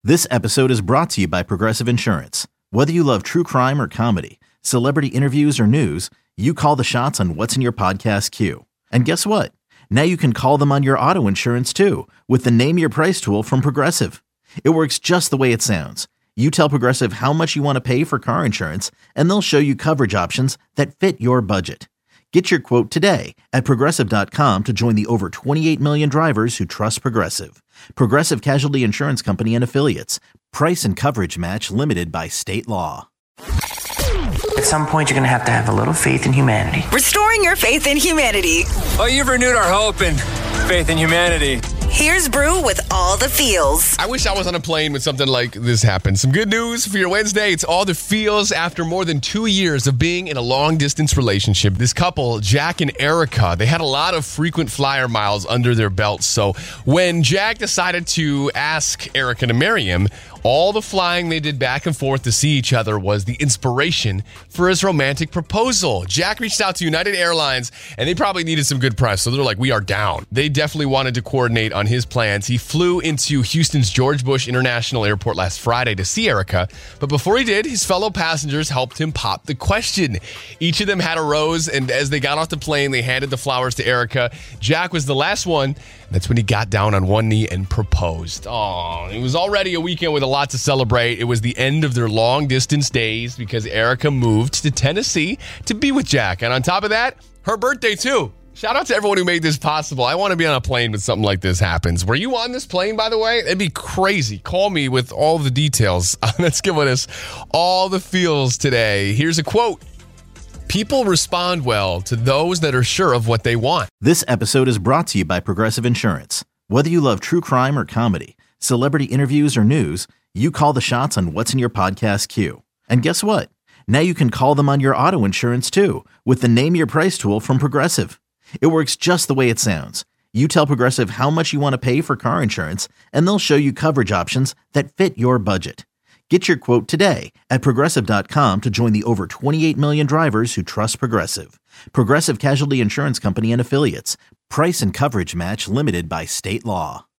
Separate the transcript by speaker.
Speaker 1: This episode is brought to you by Progressive Insurance. Whether you love true crime or comedy, celebrity interviews or news, you call the shots on what's in your podcast queue. And guess what? Now you can call them on your auto insurance too with the Name Your Price tool from Progressive. It works just the way it sounds. You tell Progressive how much you want to pay for car insurance, and they'll show you coverage options that fit your budget. Get your quote today at Progressive.com to join the over 28 million drivers who trust Progressive. Progressive Casualty Insurance Company and Affiliates. Price and coverage match limited by state law.
Speaker 2: At some point, you're going to have a little faith in humanity.
Speaker 3: Restoring your faith in humanity.
Speaker 4: Oh, you've renewed our hope and faith in humanity.
Speaker 3: Here's Brew with all the feels.
Speaker 5: I wish I was on a plane when something like this happened. Some good news for your Wednesday. It's all the feels after more than 2 years of being in a long-distance relationship. This couple, Jack and Erica, they had a lot of frequent flyer miles under their belts. So when Jack decided to ask Erica to marry him, all the flying they did back and forth to see each other was the inspiration for his romantic proposal. Jack reached out to United Airlines, and they probably needed some good press, so they're like, we are down. They definitely wanted to coordinate on his plans. He flew into Houston's George Bush International Airport last Friday to see Erica, but before he did, his fellow passengers helped him pop the question. Each of them had a rose, and as they got off the plane, they handed the flowers to Erica. Jack was the last one. That's when he got down on one knee and proposed. Oh, it was already a weekend with a lot to celebrate. It was the end of their long-distance days because Erica moved to Tennessee to be with Jack. And on top of that, her birthday, too. Shout out to everyone who made this possible. I want to be on a plane when something like this happens. Were you on this plane, by the way? It'd be crazy. Call me with all the details. Let's give us all the feels today. Here's a quote. People respond well to those that are sure of what they want.
Speaker 1: This episode is brought to you by Progressive Insurance. Whether you love true crime or comedy, celebrity interviews or news, you call the shots on what's in your podcast queue. And guess what? Now you can call them on your auto insurance too with the Name Your Price tool from Progressive. It works just the way it sounds. You tell Progressive how much you want to pay for car insurance, and they'll show you coverage options that fit your budget. Get your quote today at Progressive.com to join the over 28 million drivers who trust Progressive. Progressive Casualty Insurance Company and Affiliates. Price and coverage match limited by state law.